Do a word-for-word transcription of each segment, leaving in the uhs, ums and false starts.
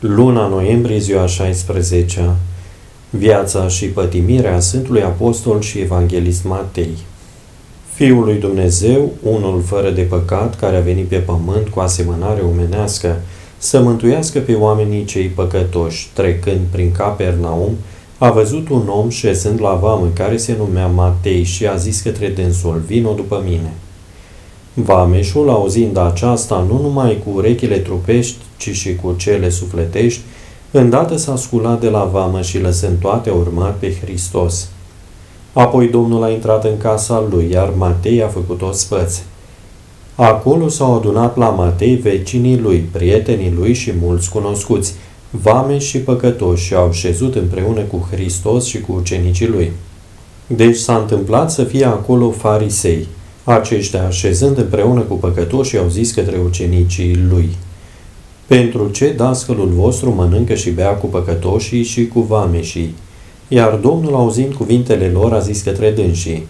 Luna noiembrie, ziua a șaisprezecea. Viața și pătimirea Sfântului Apostol și Evanghelist Matei. Fiul lui Dumnezeu, unul fără de păcat, care a venit pe pământ cu asemănare omenească, să mântuiască pe oamenii cei păcătoși, trecând prin Capernaum, a văzut un om șezând la vamă care se numea Matei și a zis către dânsul: vino după mine. Vameșul, auzind aceasta, nu numai cu urechile trupești, ci și cu cele sufletești, îndată s-a sculat de la vamă și, lăsând toate, a urmat pe Hristos. Apoi Domnul a intrat în casa lui, iar Matei a făcut o spăț. Acolo s-au adunat la Matei vecinii lui, prietenii lui și mulți cunoscuți, vameși și păcătoși, și au șezut împreună cu Hristos și cu ucenicii lui. Deci s-a întâmplat să fie acolo farisei. Aceștia, șezând împreună cu păcătoși, au zis către ucenicii lui: pentru ce dascălul vostru mănâncă și bea cu păcătoșii și cu vameșii? Iar Domnul, auzind cuvintele lor, a zis către dânsii: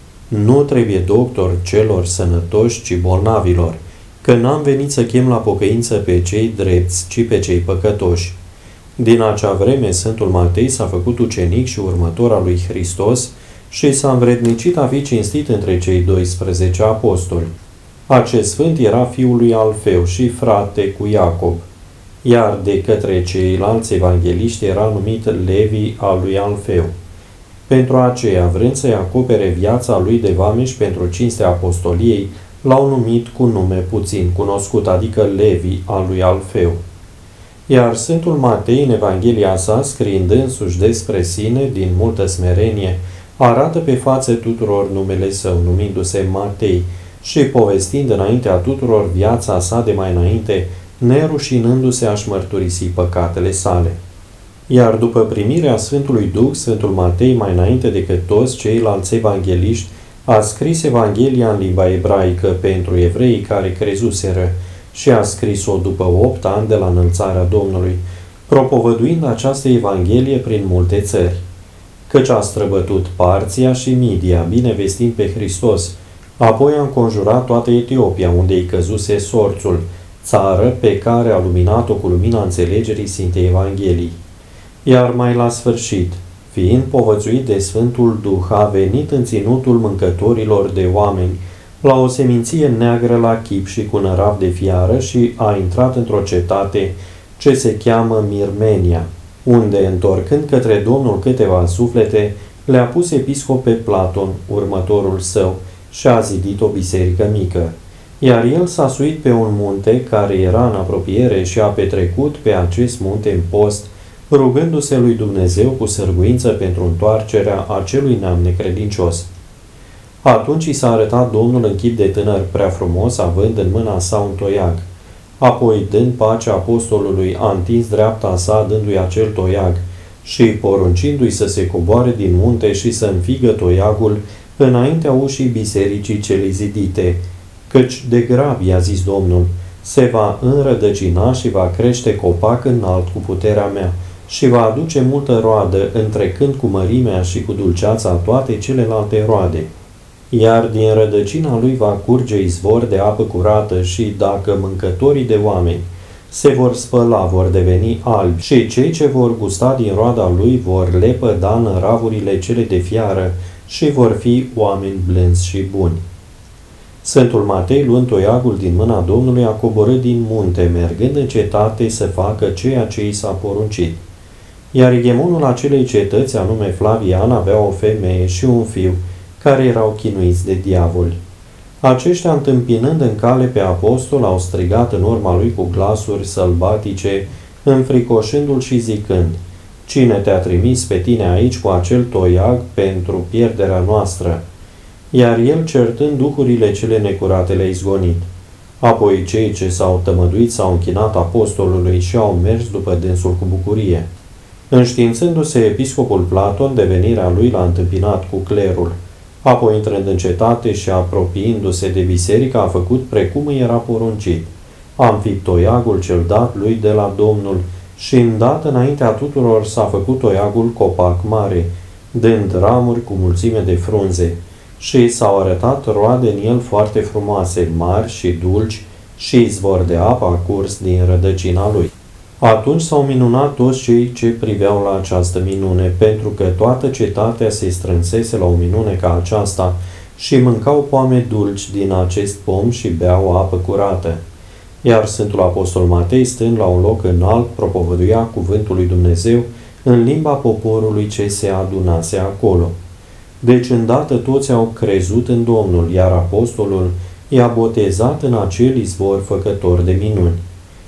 nu trebuie doctor celor sănătoși, ci bolnavilor, că n-am venit să chem la pocăință pe cei drepți, ci pe cei păcătoși. Din acea vreme, Sfântul Matei s-a făcut ucenic și următor al lui Hristos și s-a învrednicit a fi cinstit între cei doisprezece apostoli. Acest sfânt era fiul lui Alfeu și frate cu Iacob, iar de către ceilalți evangeliști era numit Levi al lui Alfeu. Pentru aceea, vrând să-i acopere viața lui de vameș pentru cinstea apostoliei, l-au numit cu nume puțin cunoscut, adică Levi al lui Alfeu. Iar Sfântul Matei, în Evanghelia sa, scriind însuși despre sine, din multă smerenie, arată pe față tuturor numele său, numindu-se Matei, și povestind înaintea tuturor viața sa de mai înainte, nerușinându-se a-și mărturisi păcatele sale. Iar după primirea Sfântului Duh, Sfântul Matei, mai înainte decât toți ceilalți evangeliști, a scris Evanghelia în limba ebraică pentru evreii care crezuseră și a scris-o după opt ani de la înălțarea Domnului, propovăduind această Evanghelie prin multe țări. Căci a străbătut Parția și Midia, bine vestind pe Hristos. Apoi a înconjurat toată Etiopia, unde îi căzuse sorțul, țară pe care a luminat-o cu lumina înțelegerii Sfintei Evangheliei. Iar mai la sfârșit, fiind povățuit de Sfântul Duh, a venit în ținutul mâncătorilor de oameni, la o seminție neagră la chip și cu nărav de fiară, și a intrat într-o cetate ce se cheamă Mirmenia, unde, întorcând către Domnul câteva suflete, le-a pus episcop pe Platon, următorul său, și a zidit o biserică mică. Iar el s-a suit pe un munte care era în apropiere și a petrecut pe acest munte în post, rugându-se lui Dumnezeu cu sârguință pentru întoarcerea acelui neam necredincios. Atunci i s-a arătat Domnul în chip de tânăr prea frumos, având în mâna sa un toiag. Apoi, dând pace apostolului, a întins dreapta sa, dându-i acel toiag, și poruncindu-i să se coboare din munte și să înfigă toiagul înaintea ușii bisericii cele zidite, căci de grab, i-a zis Domnul, se va înrădăcina și va crește copac înalt cu puterea mea și va aduce multă roadă, întrecând cu mărimea și cu dulceața toate celelalte roade. Iar din rădăcina lui va curge izvor de apă curată și, dacă mâncătorii de oameni se vor spăla, vor deveni albi, și cei ce vor gusta din roada lui vor lepăda năravurile cele de fiară și vor fi oameni blânzi și buni. Sfântul Matei, luând toiagul din mâna Domnului, a coborât din munte, mergând în cetate să facă ceea ce i s-a poruncit. Iar egemonul acelei cetăți, anume Flavian, avea o femeie și un fiu, care erau chinuiți de diavoli. Aceștia, întâmpinând în cale pe apostol, au strigat în urma lui cu glasuri sălbatice, înfricoșându-l și zicând: cine te-a trimis pe tine aici cu acel toiag pentru pierderea noastră? Iar el, certând duhurile cele necurate, le-a izgonit. Apoi cei ce s-au tămăduit s-au închinat apostolului și au mers după dânsul cu bucurie. Înștiințându-se episcopul Platon de venirea lui, l-a întâmpinat cu clerul. Apoi, intrând în cetate și apropiindu-se de biserică, a făcut precum îi era poruncit. A înfipt toiagul cel dat lui de la Domnul și, îndată înaintea tuturor, s-a făcut toiagul copac mare, dând ramuri cu mulțime de frunze, și s-au arătat roade în el foarte frumoase, mari și dulci, și izvor de apă a curs din rădăcina lui. Atunci s-au minunat toți cei ce priveau la această minune, pentru că toată cetatea se strânsese la o minune ca aceasta și mâncau poame dulci din acest pom și beau apă curată. Iar Sfântul Apostol Matei, stând la un loc înalt, propovăduia cuvântul lui Dumnezeu în limba poporului ce se adunase acolo. Deci îndată toți au crezut în Domnul, iar apostolul i-a botezat în acel izvor făcător de minuni.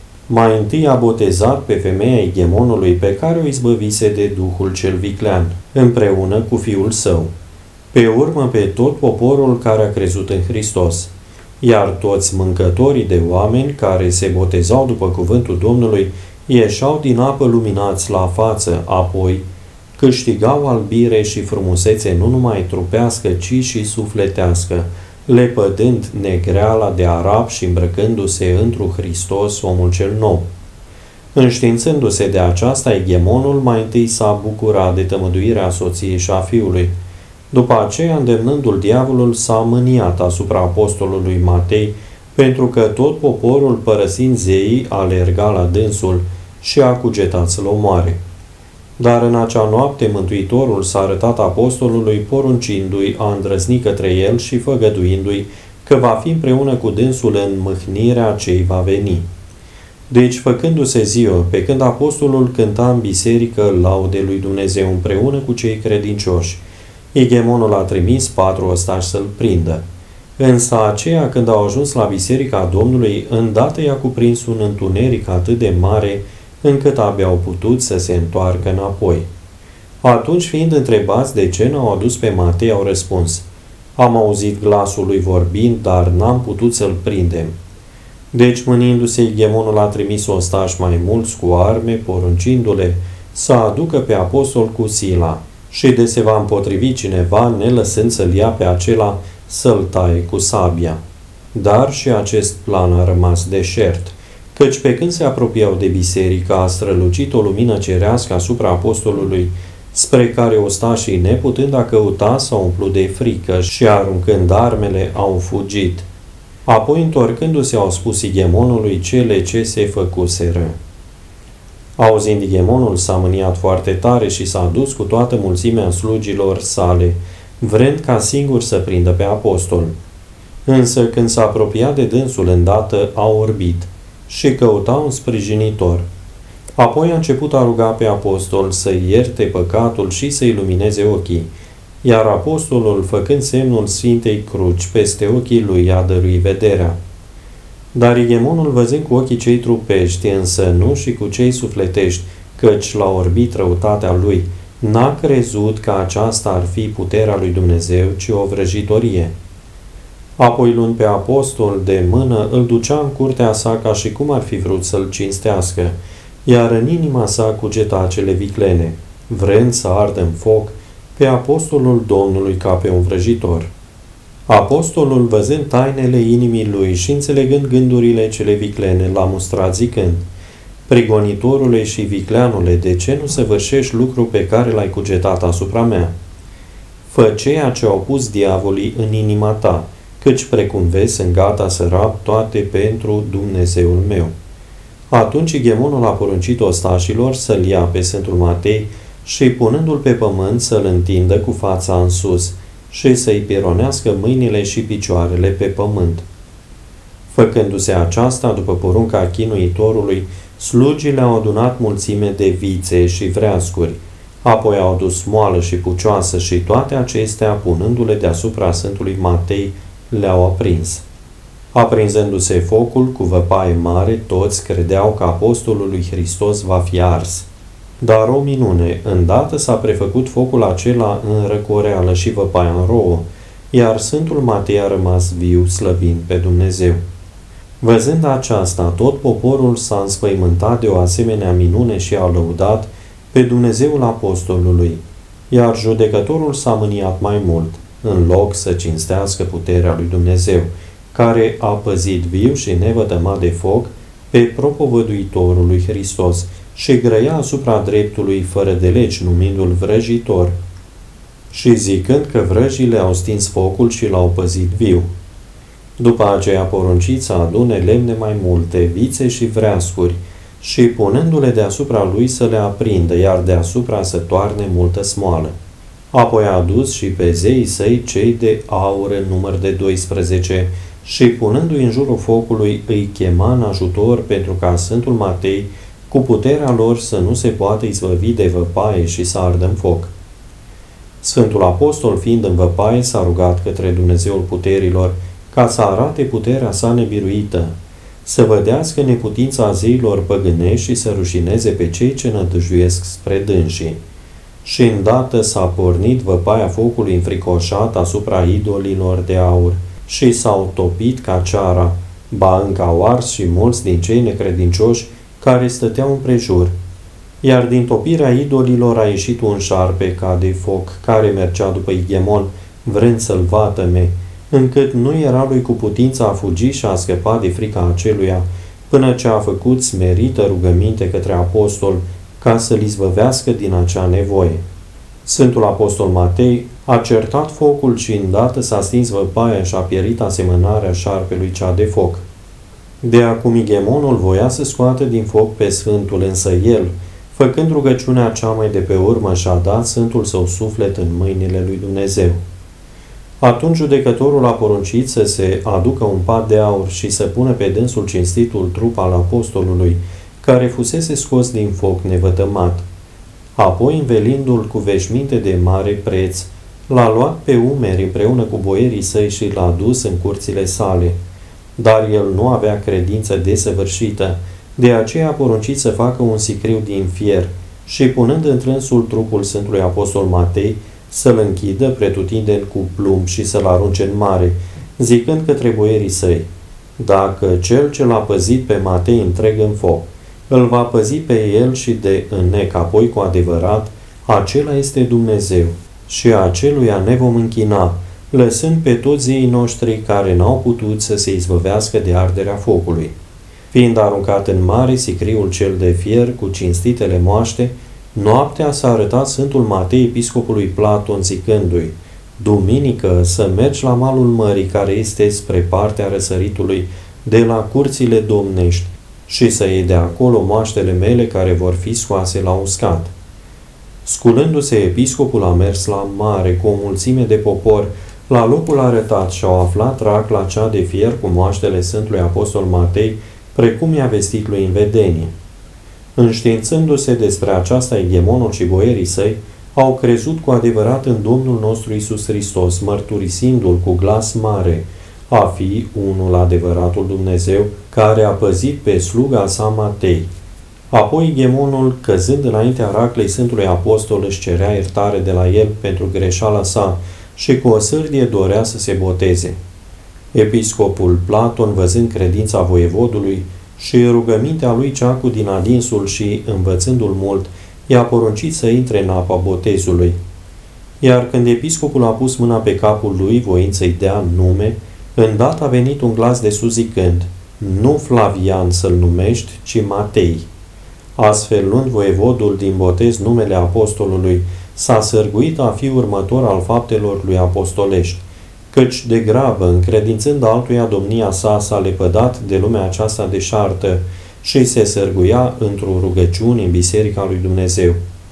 Mai întâi a botezat pe femeia Egemonului pe care o izbăvise de Duhul cel viclean, împreună cu fiul său. Pe urmă pe tot poporul care a crezut în Hristos. Iar toți mâncătorii de oameni care se botezau după cuvântul Domnului ieșau din apă luminați la față, apoi câștigau albire și frumusețe nu numai trupească, ci și sufletească, lepădând negreala de arab și îmbrăcându-se întru Hristos, omul cel nou. Înștiințându-se de aceasta, Egemonul mai întâi s-a bucurat de tămăduirea soției și a fiului. După aceea, îndemnându-l diavolul, s-a mâniat asupra apostolului Matei, pentru că tot poporul, părăsind zeii, alerga la dânsul și a cugetat să-l omoare. Dar în acea noapte Mântuitorul s-a arătat apostolului, poruncindu-i a îndrăzni către el și făgăduindu-i că va fi împreună cu dânsul în mâhnirea ce-i va veni. Deci, făcându-se ziua, pe când apostolul cânta în biserică laude lui Dumnezeu împreună cu cei credincioși, Egemonul a trimis patru ostași să-l prindă. Însă aceea, când au ajuns la biserica Domnului, îndată i-a cuprins un întuneric atât de mare, încât abia au putut să se întoarcă înapoi. Atunci, fiind întrebați de ce n-au adus pe Matei, au răspuns: am auzit glasul lui vorbind, dar n-am putut să-l prindem. Deci, mânindu-se, Egemonul a trimis ostași mai mulți cu arme, poruncindu-le să aducă pe apostol cu sila și de se va împotrivi cineva, nelăsând să-l ia pe acela, să-l taie cu sabia. Dar și acest plan a rămas deșert, căci pe când se apropiau de biserică, a strălucit o lumină cerească asupra apostolului, spre care ostașii, neputând a căuta, s-au umplut de frică și, aruncând armele, au fugit. Apoi, întorcându-se, au spus Egemonului cele ce se făcuseră. Auzind, Egemonul s-a mâniat foarte tare și s-a dus cu toată mulțimea slugilor sale, vrând ca singur să prindă pe apostol. Însă, când s-a apropiat de dânsul, îndată a orbit și căuta un sprijinitor. Apoi a început a ruga pe apostol să-i ierte păcatul și să-i lumineze ochii, iar apostolul, făcând semnul Sfintei Cruci peste ochii lui, i-a dăruit vederea. Dar Egemonul, văzând cu ochii cei trupești, însă nu și cu cei sufletești, căci l-a orbit răutatea lui, n-a crezut că aceasta ar fi puterea lui Dumnezeu, ci o vrăjitorie. Apoi, luând pe apostol de mână, îl ducea în curtea sa ca și cum ar fi vrut să-l cinstească, iar în inima sa cugeta cele viclene, vrând să ardă în foc pe apostolul Domnului ca pe un vrăjitor. Apostolul, văzând tainele inimii lui și înțelegând gândurile cele viclene, l-a mustrat zicând: prigonitorule și vicleanule, de ce nu săvârșești lucru pe care l-ai cugetat asupra mea? Fă ceea ce au pus diavolii în inima ta, căci precum vezi sunt gata să rab toate pentru Dumnezeul meu. Atunci Egemonul a poruncit ostașilor să-l ia pe Sfântul Matei și, punându-l pe pământ, să-l întindă cu fața în sus și să-i pironească mâinile și picioarele pe pământ. Făcându-se aceasta, după porunca chinuitorului, slugile au adunat mulțime de vițe și vreascuri, apoi au dus moală și pucioasă și toate acestea, punându-le deasupra Sfântului Matei, le-au aprins. Aprinzându-se focul cu văpaie mare, toți credeau că apostolul lui Hristos va fi ars. Dar o minune, îndată s-a prefăcut focul acela în răcoreală și văpaia în rouă, iar Sfântul Matei a rămas viu, slăvind pe Dumnezeu. Văzând aceasta, tot poporul s-a înspăimântat de o asemenea minune și a lăudat pe Dumnezeul apostolului, iar judecătorul s-a mâniat mai mult, în loc să cinstească puterea lui Dumnezeu, care a păzit viu și nevătămat de foc pe propovăduitorul lui Hristos și grăia asupra dreptului fără de legi, numindu-l vrăjitor, și zicând că vrăjile au stins focul și l-au păzit viu. După aceea poruncit să adune lemne mai multe, vițe și vreascuri, și punându-le deasupra lui să le aprindă, iar deasupra să toarne multă smoală. Apoi a adus și pe zeii săi cei de aur în număr de doisprezece și punându-i în jurul focului îi chema în ajutor pentru ca Sfântul Matei cu puterea lor să nu se poată izbăvi de văpaie și să ardă în foc. Sfântul Apostol, fiind în văpaie, s-a rugat către Dumnezeul puterilor ca să arate puterea sa nebiruită, să vădească neputința zeilor păgânești și să rușineze pe cei ce nădăjduiesc spre dânsii. Și îndată s-a pornit văpaia focului înfricoșat asupra idolilor de aur și s-au topit ca ceara, ba încă au ars și mulți din cei necredincioși care stăteau împrejur. Iar din topirea idolilor a ieșit un șarpe ca de foc, care mergea după Igemon, vrând să-l vatăme, încât nu era lui cu putința a fugi și a scăpa de frica aceluia, până ce a făcut smerită rugăminte către apostol, ca să-l izbăvească din acea nevoie. Sfântul Apostol Matei a certat focul și îndată s-a stins văpaia și a pierit asemănarea șarpelui cea de foc. De acum Igemonul voia să scoată din foc pe Sfântul, însă el, făcând rugăciunea cea mai de pe urmă, și-a dat Sfântul său suflet în mâinile lui Dumnezeu. Atunci judecătorul a poruncit să se aducă un pat de aur și să pună pe dânsul cinstitul trup al apostolului, care fusese scos din foc nevătămat. Apoi, învelindu-l cu veșminte de mare preț, l-a luat pe umeri împreună cu boierii săi și l-a dus în curțile sale. Dar el nu avea credință desăvârșită, de aceea a poruncit să facă un sicriu din fier și, punând întrânsul trupul Sfântului Apostol Matei, să-l închidă pretutindeni cu plumb și să-l arunce în mare, zicând către boierii săi: dacă cel ce l-a păzit pe Matei întreg în foc îl va păzi pe el și de înnec apoi cu adevărat, acela este Dumnezeu și aceluia ne vom închina, lăsând pe toți zeii noștri care n-au putut să se izbăvească de arderea focului. Fiind aruncat în mare sicriul cel de fier cu cinstitele moaște, noaptea s-a arătat Sfântul Matei episcopului Platon zicându-i: duminică să mergi la malul mării care este spre partea răsăritului de la curțile domnești și să iei de acolo moaștele mele care vor fi scoase la uscat. Sculându-se, episcopul a mers la mare cu o mulțime de popor la locul arătat și au aflat racla cea de fier cu moaștele Sfântului Apostol Matei, precum i-a vestit lui în vedenie. Înștiințându-se despre aceasta, Igemonul și boierii săi au crezut cu adevărat în Domnul nostru Iisus Hristos, mărturisindu-L cu glas mare a fi unul adevăratul Dumnezeu, care a păzit pe sluga sa Matei. Apoi Igemonul, căzând înaintea raclei Sfântului Apostol, își cerea iertare de la el pentru greșeala sa și cu o sârdie dorea să se boteze. Episcopul Platon, văzând credința voievodului și rugămintea lui cea cu din adinsul și învățându-l mult, i-a poruncit să intre în apa botezului. Iar când episcopul a pus mâna pe capul lui, voind să-i dea nume, îndată a venit un glas de sus zicând: nu Flavian să-l numești, ci Matei. Astfel, luând voievodul din botez numele apostolului, s-a sărguit a fi următor al faptelor lui apostolești, căci de grabă, încredințând altuia domnia sa, s-a lepădat de lumea aceasta deșartă și se sărguia într-o rugăciune în Biserica lui Dumnezeu.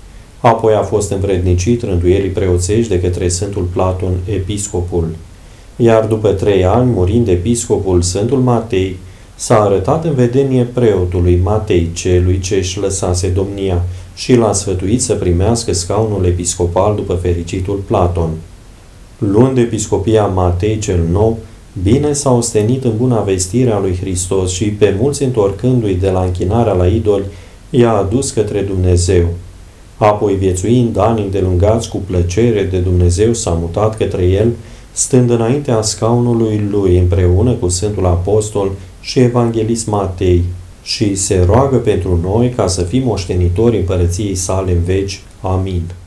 Apoi a fost învrednicit rânduielii preoțești de către Sfântul Platon, episcopul. Iar după trei ani, murind episcopul, Sfântul Matei s-a arătat în vedenie preotului Matei, celui ce își lăsase domnia, și l-a sfătuit să primească scaunul episcopal după fericitul Platon. Luând episcopia Matei cel nou, bine s-a ostenit în buna vestire a lui Hristos și pe mulți întorcându-i de la închinarea la idoli, i-a adus către Dumnezeu. Apoi, viețuind ani îndelungați cu plăcere de Dumnezeu, s-a mutat către el, stând înaintea scaunului lui împreună cu Sfântul Apostol și Evanghelist Matei, și se roagă pentru noi ca să fim moștenitori împărăției sale în veci. Amin.